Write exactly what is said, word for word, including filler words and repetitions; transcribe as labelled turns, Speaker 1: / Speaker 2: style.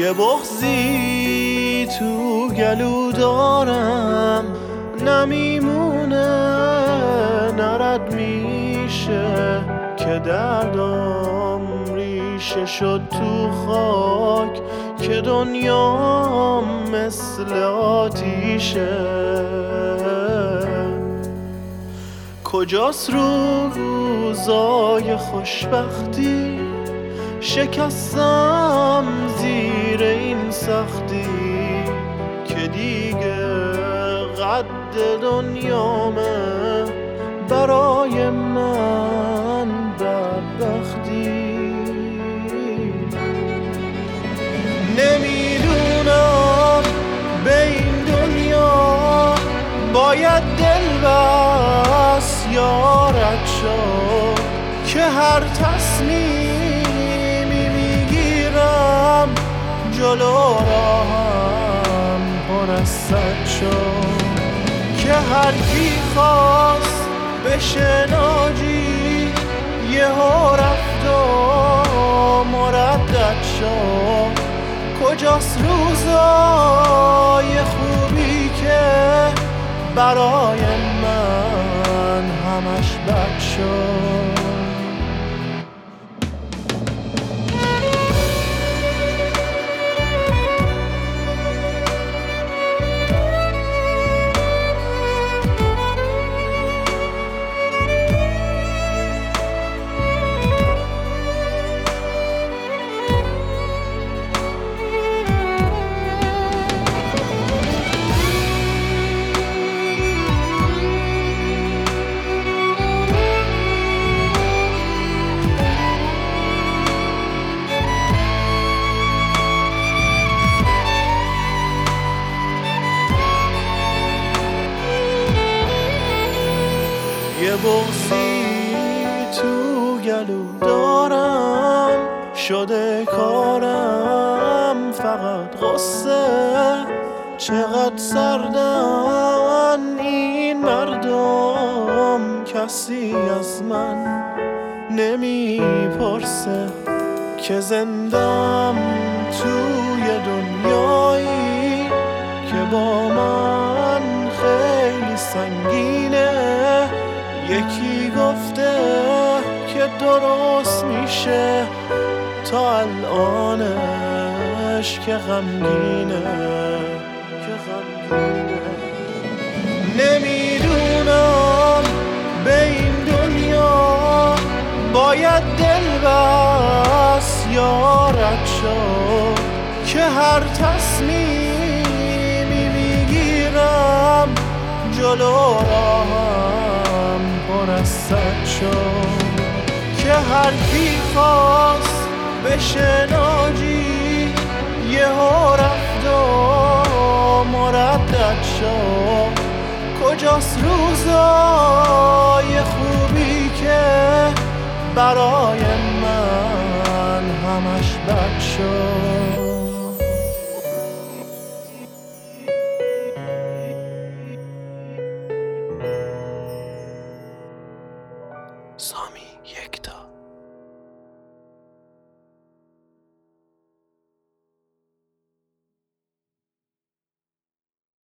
Speaker 1: یه بغضی تو گلو دارم نمیمونه نرد میشه که دردم ریشه شد تو خاک که دنیام مثل آتیشه. کجاست روزای خوشبختی شکستم زیر این سختی که دیگه قد دنیامه برای من بدبختی. نمیدونم به این دنیا باید دل بست یا رد شد که هر تصمیمی میگیرم جلو راهم پر از سد شد که هر کی خواست بشه ناجی یهو رفت و مردد شد. کجاست روزای خوبی که برای من همش بد شد؟ یه بغضی تو گلو دارم شده کارم فقط غصه. چقدر سردن این مردم کسی از من نمیپرسه که زندم توی دنیایی که با من خیلی سنگینه. یکی گفته که درست میشه تا الانش که غمگینه که غمگینه. نمیدونم به این دنیا باید دل بست یا رد شد که هر تصمیمی میگیرم جلو راهم پر از سد شد که هر کی خواست بشه ناجی یهو رفت و مردد شد. کجاست روزای خوبی که برای من همش بد شد؟ سامی یکتا.